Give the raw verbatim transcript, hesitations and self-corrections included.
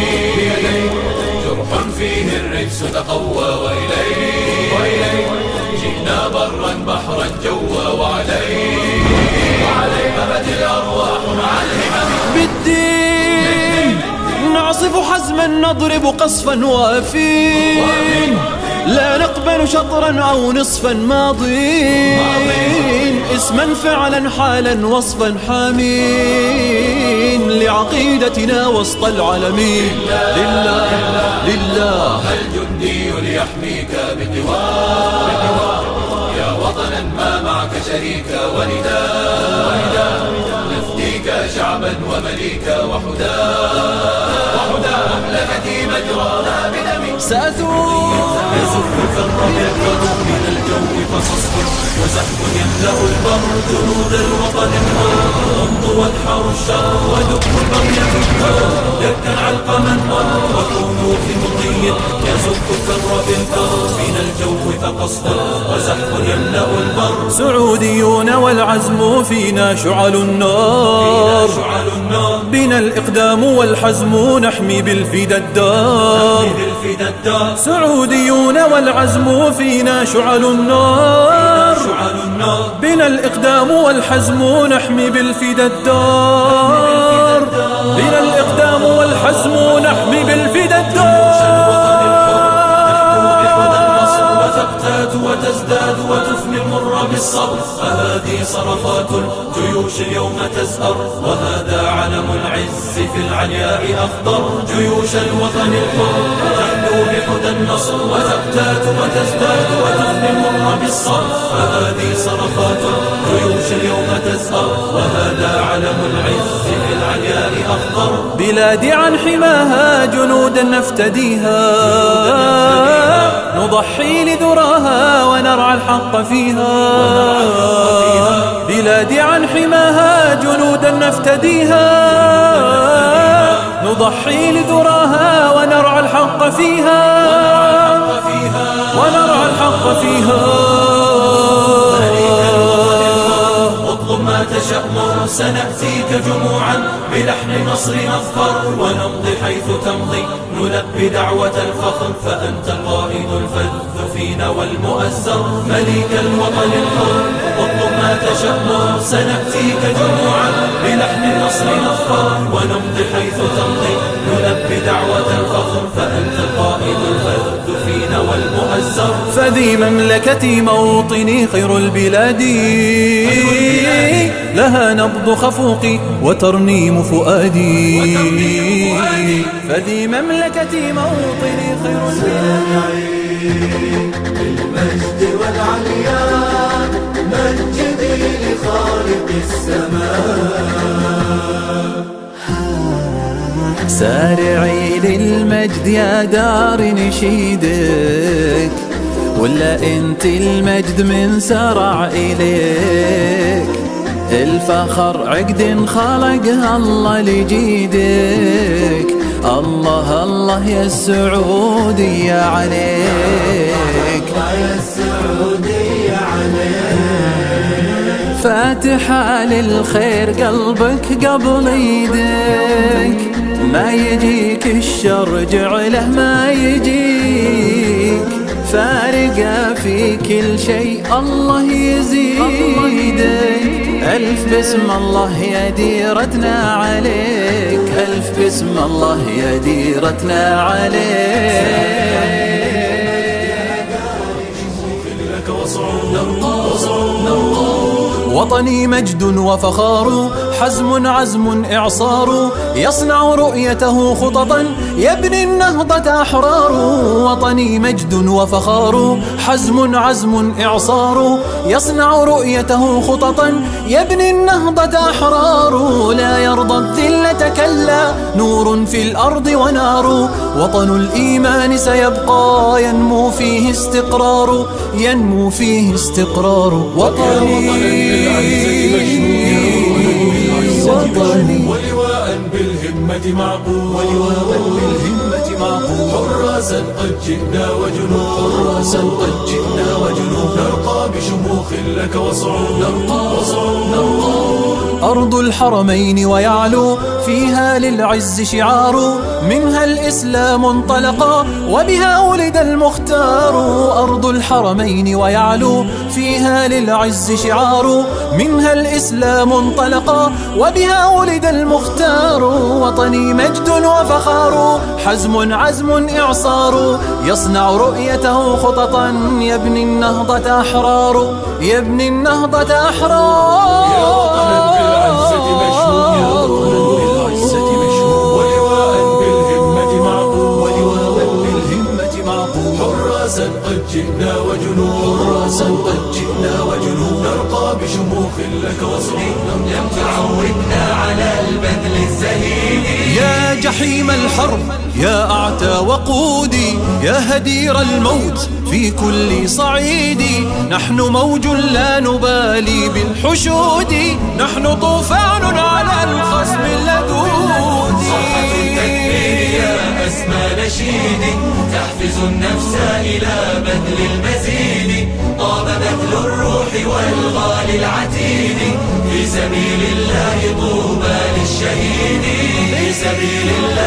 جرح فيه الرجس تقوى وإليه وإليه جئنا برا بحرا جوا وعليه وعليه أبت الأرواح مع الهمم. بالدين نعصف حزما نضرب قصفا وافين لا نقبل شطرا أو نصفا ماضين اسما فعلا حالا وصفا حامين لعقيدتنا وسط العالمين. لله لله الجندي ليحميك بقواه يا وطنا ما معك شريك ونداء نفديك شعبا ومليكا وحداه وحداه مملكتي مجراها بدمي. سأثور يزف الفر يكبر من الجو فصصف وزحف يملأ البر جنود الوطن الحر امضوا وادحروا الشر ودقوا البغي في الكر يبكى علقما مر وكونوا في مضي يزف الفر بالكر من الجو فقصف وزحف يملأ البر. سعوديون والعزم فينا شعل النار بنا الإقدام والحزم نحمي بالفدا الدار. سعوديون والعزم فينا شعل النار بنا الإقدام والحزم نحمي بالفدا الدار. بنا الإقدام والحزم نحمي بالفدا الدار. وتزداد وتفني المر بالصبر فهذه صرخات الجيوش اليوم تزهر وهذا علم العز في العلياء أخضر. جيوش الوطن الحر تحلو بحدى النصر وتقتات وتزداد وتفني المر بالصبر فهذه صرخات الجيوش اليوم تزهر وهذا علم العز في العلياء أخضر. بلادي عن حماها جنودا نفتديها نضحي لذراها ونرعى الحق فيها. بلادي عن حماها جنودا نفتديها نضحي لذراها ونرعى الحق فيها ونرعى الحق فيها. اطلب ما تشاء مر سنأتيك جموعا بلحن نصر نظفر ونمضي حيث تمضي نلبي دعوة الفخر فأنت القائد الفذ فينا والمؤزر مليك الوطن الحر. اطلب ما تشاء مر سنأتيك جموعا بلحن نصر نظفر ونمضي حيث تمضي نلبي دعوة الفخر فأنت القائد الفذ فينا والمؤزر. فذي مملكتي موطني خير البلاد لها نبض خفوقي وترنيم فؤادي. فذي مملكتي موطني خير البلاد. بالمجد والعلياء مجدي لخالق السماء. سارعي للمجد يا دار نشيدك ولا انت المجد من سرع إليك. الفخر عقد خلقها الله لجيدك الله الله يا السعودية عليك يا السعودية عليك. فاتحة للخير قلبك قبل يدك ما يجيك الشر جعله ما يجيك. فارقة في كل شيء الله يزيدك. ألف بسم الله يا ديرتنا عليك ألف بسم الله يا ديرتنا عليك. وطني مجد وفخار حزم عزم إعصار يصنع رؤيته خططا يبني النهضة أحرار. وطني مجد وفخار حزم عزم إعصار يصنع رؤيته خططا يبني النهضة أحرار. لا يرضى الذلة كلا نور في الأرض ونار. وطن الإيمان سيبقى ينمو فيه استقرار ينمو فيه استقرار. وطني وطني ولواء بالهمة معقول ولواء بالهمة معقول. حراسا قد جئنا وجنود حراسا قد جئنا وجنود نرقى بشموخ لك وصعود نرقى وصعود. أرض الحرمين ويعلو فيها للعز شعار، منها الإسلام انطلقا وبها ولد المختار. أرض الحرمين ويعلو فيها للعز شعار، منها الإسلام انطلقا وبها ولد المختار. وطني مجد وفخار، حزم عزم إعصار، يصنع رؤيته خططا يبني النهضة أحرار، يبني النهضة أحرار. يا وطنا بالعزة مشهور، يا وطنا بالعزة مشهور، ولواء بالهمة معقول، ولواء بالهمة معقول. حراسا قد جئنا وجنود، حراسا قد جئنا وجنود، نرقى بشموخ لك وصعود. لم تعودنا على البذل الزهيد. يا جحيم الحرب يا أعتى وقودي، يا هدير الموت في كل صعيد. نحن موج لا نبالي بالحشود، نحن طوفان على الخصم اللدود. صرخة التكبير يا أسمى نشيد، تحفز النفس إلى بذل المزيد. طاب بذل الروح والغالي العتيد، في سبيل الله طوبى للشهيد، في سبيل الله